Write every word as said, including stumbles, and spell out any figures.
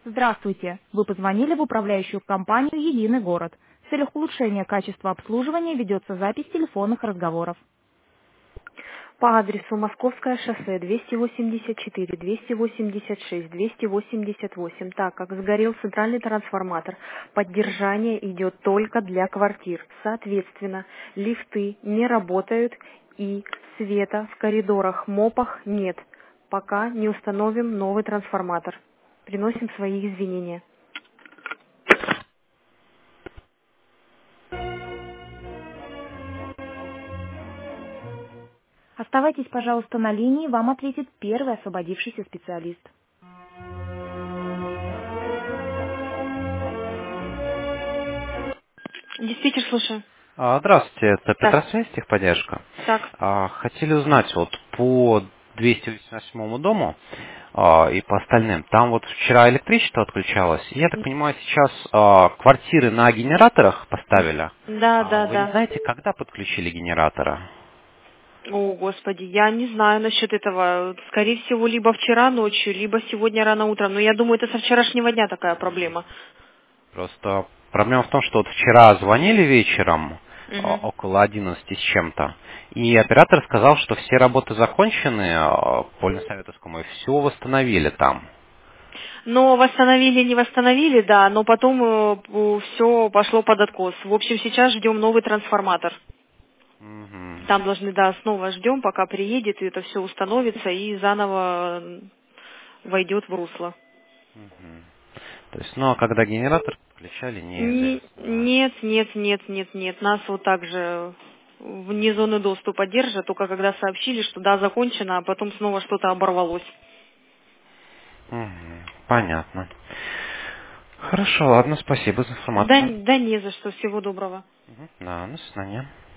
Здравствуйте! Вы позвонили в управляющую компанию «Единый город». В целях улучшения качества обслуживания ведется запись телефонных разговоров. По адресу Московское шоссе двести восемьдесят четыре, двести восемьдесят шесть, двести восемьдесят восемь. Так как сгорел центральный трансформатор, поддержание идет только для квартир. Соответственно, лифты не работают и света в коридорах, мопах нет, пока не установим новый трансформатор. Приносим свои извинения. Оставайтесь, пожалуйста, на линии, вам ответит первый освободившийся специалист. Диспетчер, слушаю. А, Здравствуйте, это Так, Петросвязь, техподдержка. так. А, Хотели узнать вот по двести восемьдесят восьмому дому а, и по остальным. Там вот вчера электричество отключалось. И я так понимаю, сейчас а, квартиры на генераторах поставили. Да, А да, Вы не да. знаете, когда подключили генераторы? О, Господи, я не знаю насчет этого. Скорее всего, либо вчера ночью, либо сегодня рано утром. Но я думаю, это со вчерашнего дня такая проблема. Просто проблема в том, что вот вчера звонили вечером а, Мгм. около одиннадцати с чем-то, и оператор сказал, что все работы закончены а, по Ленсоветовскому, и все восстановили там. Но восстановили, не восстановили, да, но потом все пошло под откос. В общем, сейчас ждем новый трансформатор. Мгм. Там должны, да, снова ждем, пока приедет, и это все установится, и заново войдет в русло. Мгм. То есть, ну а когда генератор подключали, Не- неизвестно. Нет, нет, нет, нет, нет. Нас вот так же вне зоны доступа держат, только когда сообщили, что да, закончено, а потом снова что-то оборвалось. Мгм. Понятно. Хорошо, ладно, спасибо за Да, информацию. да не за что. Всего доброго. Мгм. Да, до свидания.